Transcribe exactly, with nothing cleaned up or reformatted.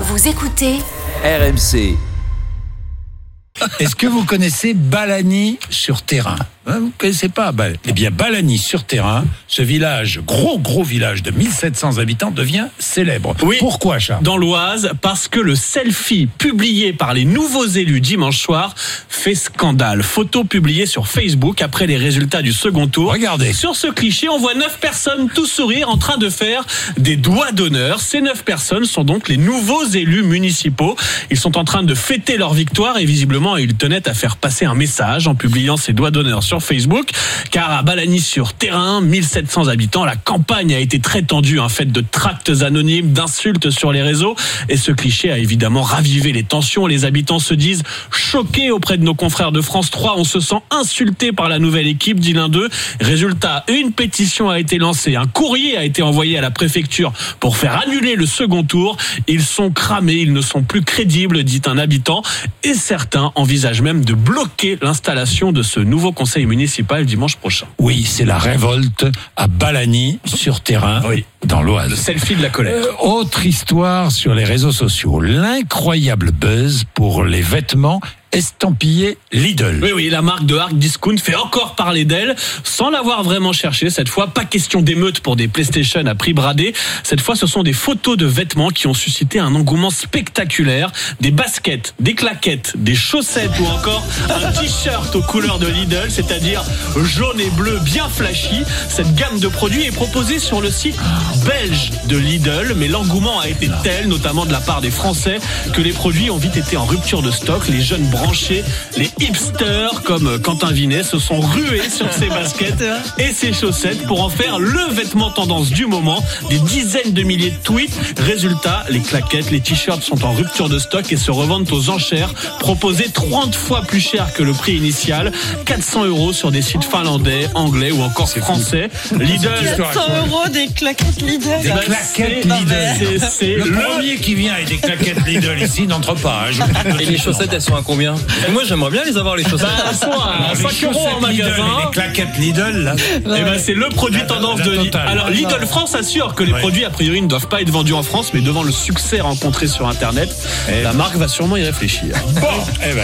Vous écoutez R M C. Est-ce que vous connaissez Balagny sur Terrain ? Vous ne connaissez pas Bal- Eh bien, Balagny sur Terrain, ce village, gros gros village de mille sept cents habitants, devient célèbre. Oui. Pourquoi, Charles ? Dans l'Oise, parce que le selfie publié par les nouveaux élus dimanche soir fait scandale. Photo publiée sur Facebook après les résultats du second tour. Regardez. Sur ce cliché, on voit neuf personnes tout sourire en train de faire des doigts d'honneur. Ces neuf personnes sont donc les nouveaux élus municipaux. Ils sont en train de fêter leur victoire et visiblement ils tenaient à faire passer un message en publiant ces doigts d'honneur sur Facebook. Car à Balagny sur Terrain, mille sept cents habitants, la campagne a été très tendue, hein, faite de tracts anonymes, d'insultes sur les réseaux. Et ce cliché a évidemment ravivé les tensions. Les habitants se disent choqués auprès de nos confrères de France trois. On se sent insulté par la nouvelle équipe, dit l'un d'eux. Résultat, une pétition a été lancée. Un courrier a été envoyé à la préfecture pour faire annuler le second tour. Ils sont cramés, ils ne sont plus crédibles, dit un habitant. Et certains envisagent même de bloquer l'installation de ce nouveau conseil municipal dimanche prochain. Oui, c'est la révolte à Balagny sur Terrain, Oui. dans Le l'Oise. selfie de la colère. Euh, autre histoire sur les réseaux sociaux. L'incroyable buzz pour les vêtements estampillés Lidl. Oui, oui, la marque de hard discount fait encore parler d'elle, sans l'avoir vraiment cherché cette fois. Pas question d'émeute pour des PlayStation à prix bradé. Cette fois, ce sont des photos de vêtements qui ont suscité un engouement spectaculaire. Des baskets, des claquettes, des chaussettes ou encore un t-shirt aux couleurs de Lidl, c'est-à-dire jaune et bleu bien flashy. Cette gamme de produits est proposée sur le site belge de Lidl, mais l'engouement a été tel, notamment de la part des Français, que les produits ont vite été en rupture de stock. Les jeunes branchés, les hipsters comme Quentin Vinet se sont rués sur ces baskets et ces chaussettes pour en faire le vêtement tendance du moment. Des dizaines de milliers de tweets. Résultat, les claquettes, les t-shirts sont en rupture de stock et se revendent aux enchères, proposés trente fois plus cher que le prix initial. quatre cents euros sur des sites finlandais, anglais ou encore français. Lidl. quatre cents euros des claquettes Lidl. Des Bah, claquettes c'est- Lidl. c'est- c'est le, le- premier qui vient avec des claquettes Lidl ici n'entre pas. hein, je- Et les chaussettes, elles sont à combien ? Moi, j'aimerais bien les avoir, les chaussettes. Bah, soit à Les cinq euros en chaussettes Lidl magasin. et les claquettes Lidl, là. Eh ben, c'est le produit La- tendance la de Lidl. totale. Alors, Lidl France assure que les Ouais. produits, a priori, ne doivent pas être vendus en France, mais devant le succès rencontré sur Internet, la marque va sûrement y réfléchir. Bon, eh ben.